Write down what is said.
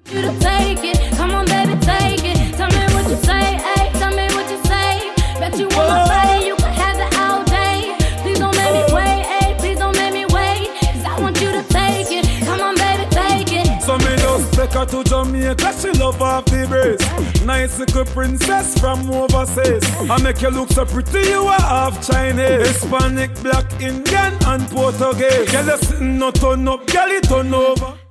You to take it, come on baby, take it. Tell me what you say, ayy, tell me what you say. Bet you want my body, you can have it all day. Please don't make me wait, ayy, please don't make me wait. Cause I want you to take it, come on baby, take it. So me just take her to Jamaica, she love off the brace. Nice little princess from overseas. I make you look so pretty, you are half Chinese, Hispanic, black, Indian and Portuguese. Girl you sitting no turn up, girl you turn over.